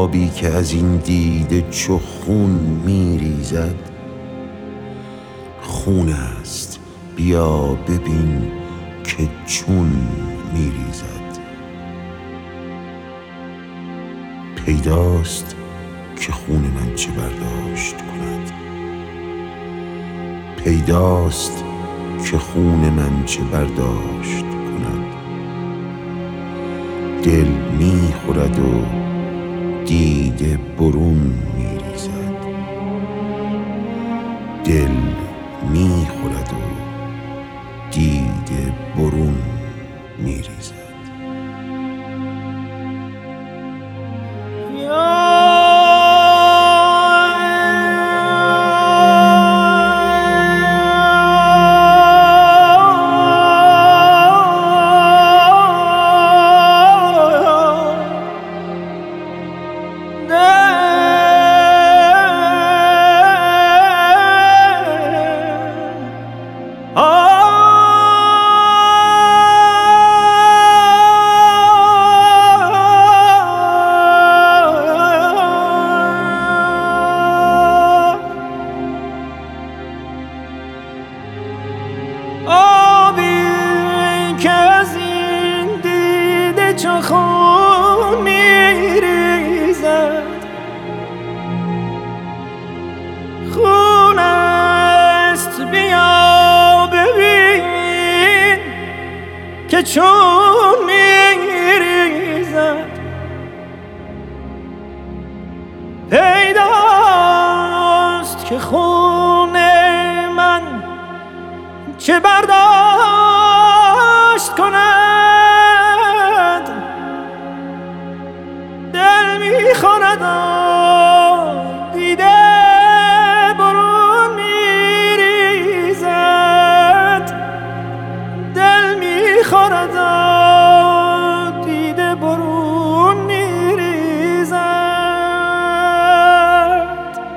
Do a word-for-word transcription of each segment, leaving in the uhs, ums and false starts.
آبی که از این دیده چو خون میریزد خون است، بیا ببین که چون میریزد. پیداست که خون من چه برداشت کند، پیداست که خون من چه برداشت کند. دل میخورد و دیده برون میریزد، دل میخورد و دیده برون میریزد. چو خون میریزد خون است، بیا ببین که چون میریزد. پیداست که خون من چه برداشت کند، دل میخورد و دیده برون میریزد، دل میخورد و دیده برون میریزد.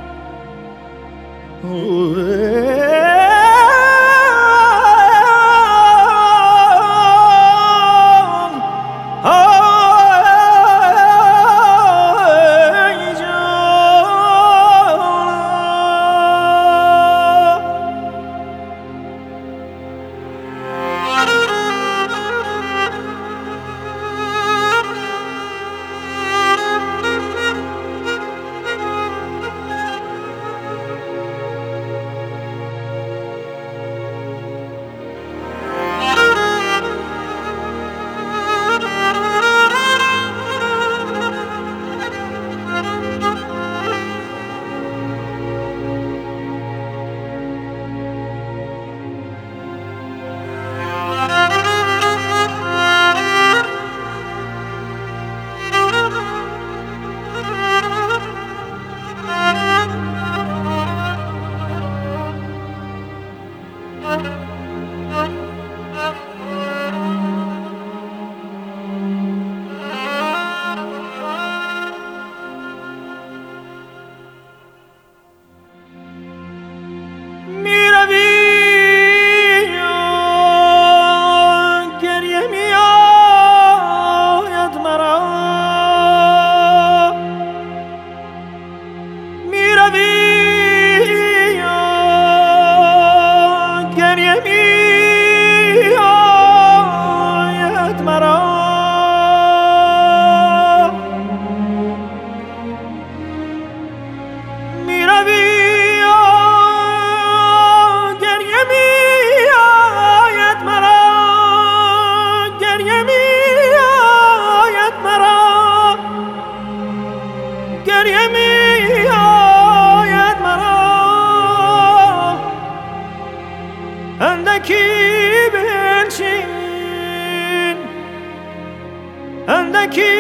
اندکی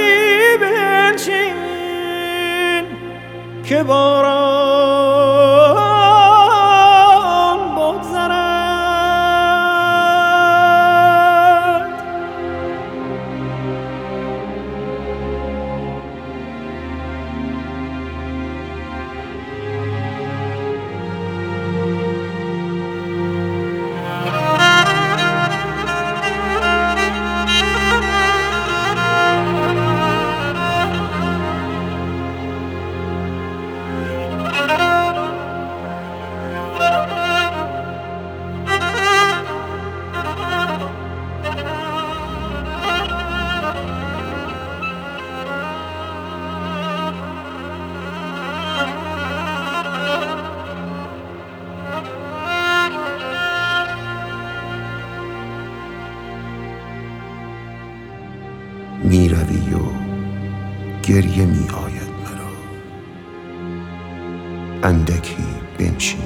بنشین که باران بگذرد. گریه می آید مرا. اندکی بنشین،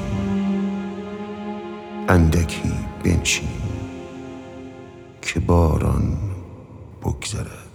اندکی بنشین که باران بگذرد.